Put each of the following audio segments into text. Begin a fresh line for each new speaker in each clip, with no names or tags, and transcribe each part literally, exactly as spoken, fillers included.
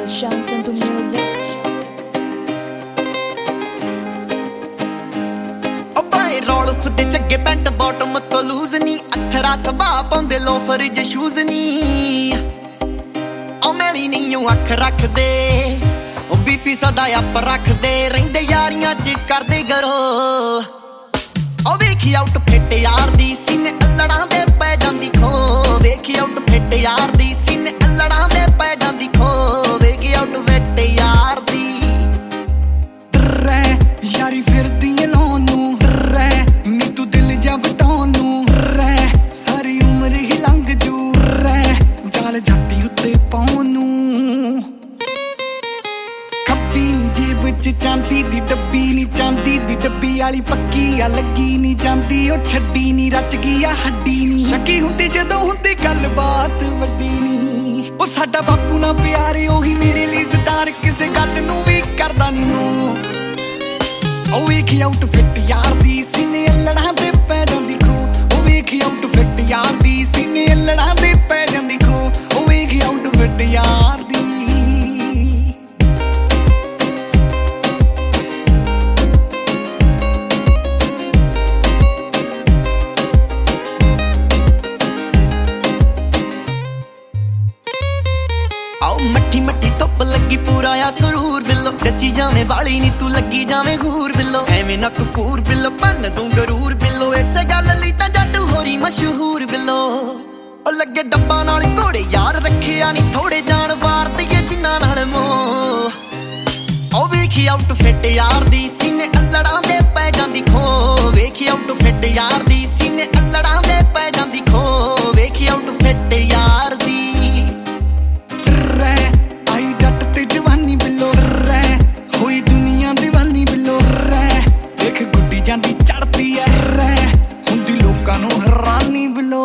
Shines into music.
ਰੋਲਫ ਦੇ ਚੱਗੇ ਪੈਂਟ ਬਾਟਮ ਤੋਂ ਲੂਜ਼ ਨੀ ਅਖਰਾ ਸਭਾ ਪਾਉਂਦੇ ਲੋਫਰ ਜੇ ਸ਼ੂਜ਼ ਨੀ ਉਹ ਮੈਲੀ ਨਹੀਂ ਉਹ ਅੱਖ ਰੱਖਦੇ ਉਹ ਬੀਪੀ ਸਦਾ ਅੱਪ ਰੱਖਦੇ ਰਹਿੰਦੇ ਯਾਰੀਆਂ ਚ ਕਰਦੇ ਗਰੋ ਉਹ ਵੇਖੀ ਆਊਟ ਫਿੱਟ ਯਾਰ ਦੀ ਸੀਨੇ ਅਲੜਾਂ ਦੇ ਪੈ ਜਾਂਦੀ ਖੋ ਵੇਖੀ ਆਊਟ ਫਿੱਟ ਯਾਰ ਦੀ ਸੀਨੇ ਅਲੜਾਂ ਦੇ ਪੈ ਜਾਂਦੀ ਖੋ ਵੇਖੀ ਆਊਟ ਫਿੱਟ ਯਾਰ ਦੀ
ਰਹਿ ਯਾਰੀ ਫਿਰਦੀ ਲੋਨ ਨੂੰ ਸਾਰੀ ਉਮਰ ਹੀ ਲੰਘ ਜੂ ਰਹਿ ਜਾਲ ਜੱਟੀ ਉੱਤੇ ਪਾਉਣ ਨੂੰ ਖੱਬੀ ਨੀ ਜੇਬ ਚ ਚਾਂਦੀ ਦੀ ਡੱਬੀ ਨੀ ਚਾਂਦੀ ਦੀ ਡੱਬੀ ਵਾਲੀ ਪੱਕੀ ਆ ਲੱਗੀ ਨੀ ਜਾਂਦੀ ਉਹ ਛੱਡੀ ਨੀ ਰਚ ਗਈ ਆ ਹੱਡੀ ਨੀ ਸ਼ੱਕੀ ਹੁੰਦੀ ਜਦੋਂ ਹੁੰਦੀ ਗੱਲਬਾਤ ਵੱਡੀ ਨੀ ਉਹ ਸਾਡਾ ਬਾਪੂ ਨਾ ਪਿਆਰੇ ਉਹੀ ਮੇਰੇ ਲਈ ਸਟਾਰ ਕਿਸੇ ਗੱਲ ਨੂੰ ਵੀ ਕਰਦਾ ਨੀ ਨੂੰ ਉਹ ਵੇਖੀ ਆਊਟ ਫਿੱਟ ਯਾਰ ਦੀ ਸੀਨੇ ਅਲੜਾਂ ਤੇ ਪੈ ਜਾਂਦੀ ਖੋ ਉਹ ਵੇਖੀ ਆਊਟ ਫਿੱਟ ਯਾਰ ਦੀ ਸੀਨੇ ਅਲੜਾਂ ਤੇ ਪੈ ਜਾਂਦੀ ਖੋ ਉਹ ਵੇਖੀ ਆਊਟ ਫਿੱਟ ਯਾਰ ਦੀ
ਆਓ ਮੱਠੀ ਮੱਠੀ ਧੁੱਪ ਲੱਗੀ ਪੂਰਾ ਆ ਸਰੂਰ ਬਿੱਲੋ ਕੱਚੀ ਜਾਵੇਂ ਵਾਲੀ ਨੀ ਤੂੰ ਲੱਗੀ ਜਾਵੇਂ ਹੂਰ ਬਿੱਲੋ ਐਵੇਂ ਨਾ ਕਪੂਰ ਬਿੱਲੋ ਭੰਨ ਤੂੰ ਗਰੂਰ ਬਿੱਲੋ ਇਸੇ ਗੱਲ ਲਈ ਤਾਂ ਜੱਟ ਹੋਰੀ ਮਸ਼ਹੂਰ ਬਿੱਲੋ ਉਹ ਲੱਗੇ ਡੱਬਾ ਨਾਲ ਘੋੜੇ ਯਾਰ ਰੱਖਿਆ ਨੀ ਥੋੜੇ ਜਾਣ ਵਾਰ ਤੇ ਜਿੰਨਾ ਨਾਲ ਮੋਹ ਉਹ ਵੇਖੀ ਆਊਟ ਫਿੱਟ ਯਾਰ ਦੀ ਸੀਨੇ ਅਲੜਾਂ ਦੇ ਪੈ ਜਾਂਦੀ ਖੋ ਵੇਖੀ ਆਊਟ ਫਿੱਟ ਯਾਰ ਦੀ ਸੀਨੇ ਅਲੜਾਂ ਦੇ ਪੈ ਜਾਂਦੀ ਖੋ ਵੇਖੀ ਆਊਟ ਫਿੱਟ ਯਾਰ ਦੀ ਜਾਂਦੀ ਚੜਦੀ ਐ ਰਹਿ ਹੁੰਦੀ ਲੋਕਾਂ ਨੂੰ ਹੈਰਾਨੀ ਬਿੱਲੋ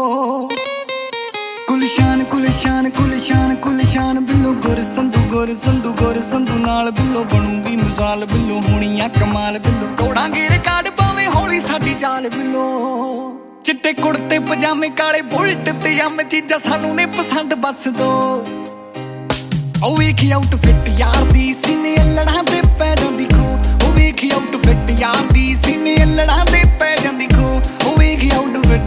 ਕੁਲਸ਼ਾਨ ਕੁਲਸ਼ਾਨ ਕੁਲਸ਼ਾਨ ਕੁਲਸ਼ਾਨ ਬਿੱਲੋ ਗੁਰ ਸੰਧੂ ਗੁਰ ਸੰਧੂ ਗੁਰ ਸੰਧੂ ਨਾਲ ਬਿੱਲੋ ਬਣੂਗੀ ਮਿਸਾਲ ਬਿੱਲੋ ਹੋਣੀ ਆ ਕਮਾਲ ਬਿੱਲੋ ਤੋੜਾਂਗੇ ਰਿਕਾਰਡ ਪਾਵੇਂ ਹੌਲੀ ਸਾਡੀ ਚਾਲ ਬਿੱਲੋ ਚਿੱਟੇ ਕੁੜਤੇ ਪਜਾਮੇ ਕਾਲੇ ਬੁਲਟ ਤੇ ਆਮ ਚੀਜ਼ਾਂ ਸਾਨੂੰ ਨੇ ਪਸੰਦ ਬਸ ਦੋ ਉਹ ਵੇਖੀ ਆਊਟ ਫਿੱਟ ਯਾਰ ਦੀ ਸੀਨੇ ਅਲੜਾਂ ਤੇ ਪੈ ਜਾਂਦੀ ਖੋ ਉਹ ਵੇਖੀ ਆਊਟ ਫਿੱਟ ਯਾਰ ਦੀ ਸੀਨੇ ਅਲੜਾਂ ਤੇ ਪੈ ਜਾਂਦੀ ਖੋ ਉਹ ਵੇਖੀ ਆਊਟ ਫਿੱਟ